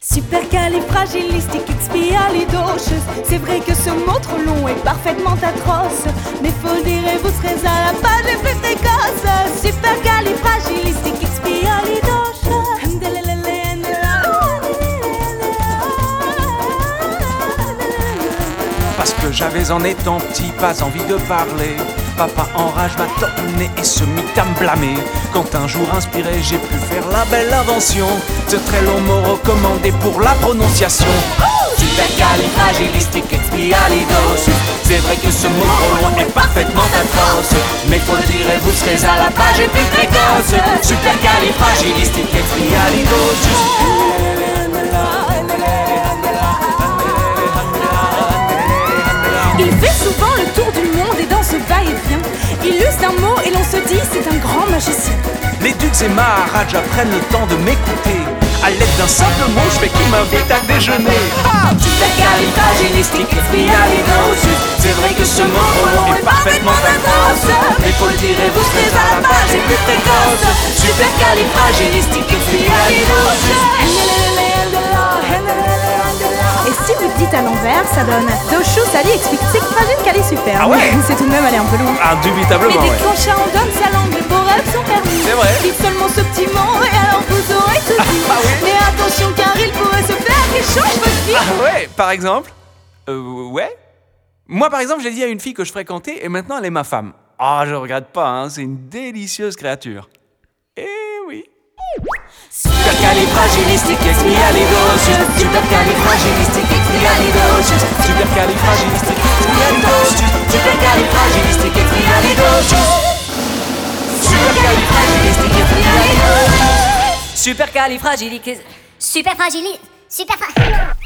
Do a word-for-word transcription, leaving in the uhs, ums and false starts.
Supercalifragilisticexpialidocious. C'est vrai que ce mot trop long est parfaitement atroce, mais faut le dire et vous serez à la page les plus précoces. Supercalifragilisticexpialidocious. Parce que j'avais en étant petit pas envie de parler. Papa en rage m'a torné et se mit à me blâmer. Quand un jour inspiré j'ai pu faire la belle invention, ce très long mot recommandé pour la prononciation. Supercalifragilisticexpialidocious. C'est vrai que ce mot trop long est parfaitement atroce, mais faut le dire et vous serez à la page et plus précoce. Supercalifragilisticexpialidocious. Il fait souvent le tour du monde et dans ce va-et-vient, il use un mot et l'on se dit c'est un grand magicien. Les Dukes et Maharajas prennent le temps de m'écouter. À l'aide d'un simple mot, je fais qu'ils m'invitent à déjeuner. Ah, Supercalifragilisticexpialidocious. C'est vrai que ce mot trop long est parfaitement atroce, mais faut le dire et vous serez à la page et plus précoce. Supercalifragilisticexpialidocious. Et si vous dites à l'envers, ça donne Dochou, Sali, explique fragile, Cali, super. Ah ouais. C'est tout de même aller un peu loin. Indubitablement, Mais dès ouais. qu'un chat en donne sa langue, les beaux rêves sont permis. C'est vrai. Dites seulement ce petit mot et alors vous aurez tout dit. Ah oui. Mais attention car il pourrait se faire qu'il change votre vie. Ah ouais, par exemple Euh, ouais. Moi, par exemple, j'ai dit à une fille que je fréquentais et maintenant elle est ma femme. Ah, je regrette pas, hein, c'est une délicieuse créature. Eh oui. Supercalifragilisticexpialidocious. Supercalifragilisticexpialidocious. Supercalifragilisticexpialidocious. Supercalifragilisticexpialidocious. Supercalifragilisticexpialidocious. Supercalifragilique. Superfragili. Superfra...